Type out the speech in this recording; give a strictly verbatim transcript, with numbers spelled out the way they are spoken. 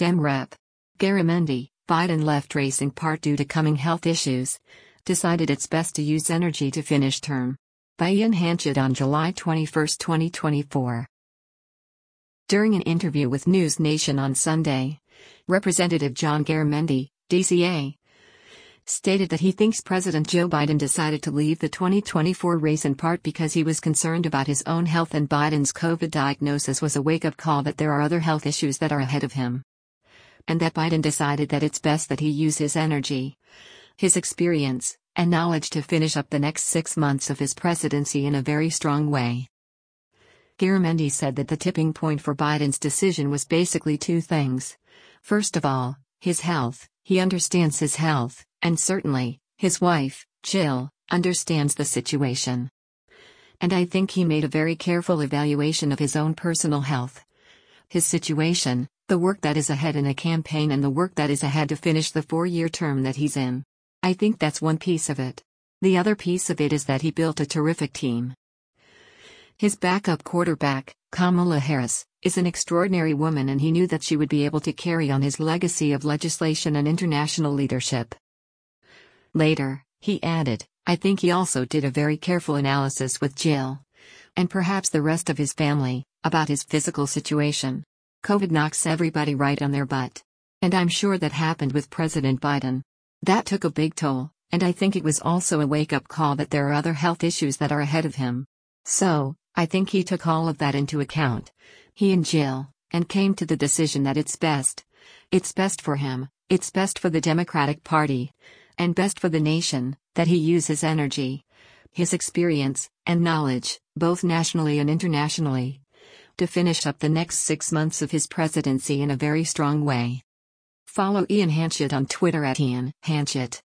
Dem Rep. Garamendi, Biden left race in part due to coming health issues. Decided it's best to use energy to finish term. By Ian Hanchett on July twenty-first, twenty twenty-four. During an interview with News Nation on Sunday, Representative John Garamendi, D C A, stated that he thinks President Joe Biden decided to leave the twenty twenty-four race in part because he was concerned about his own health and Biden's COVID diagnosis was a wake-up call that there are other health issues that are ahead of him. And that Biden decided that it's best that he use his energy, his experience, and knowledge to finish up the next six months of his presidency in a very strong way. Garamendi said that the tipping point for Biden's decision was basically two things. First of all, his health. He understands his health, and certainly, his wife, Jill, understands the situation. And I think he made a very careful evaluation of his own personal health, his situation, the work that is ahead in a campaign, and the work that is ahead to finish the four-year term that he's in. I think that's one piece of it. The other piece of it is that he built a terrific team. His backup quarterback, Kamala Harris, is an extraordinary woman, and he knew that she would be able to carry on his legacy of legislation and international leadership. Later, he added, I think he also did a very careful analysis with Jill, and perhaps the rest of his family, about his physical situation. COVID knocks everybody right on their butt. And I'm sure that happened with President Biden. That took a big toll, and I think it was also a wake-up call that there are other health issues that are ahead of him. So, I think he took all of that into account, he and Jill, and came to the decision that it's best. It's best for him, it's best for the Democratic Party, and best for the nation, that he use his energy, his experience, and knowledge, both nationally and internationally, to finish up the next six months of his presidency in a very strong way. Follow Ian Hanchett on Twitter at Ian Hanchett.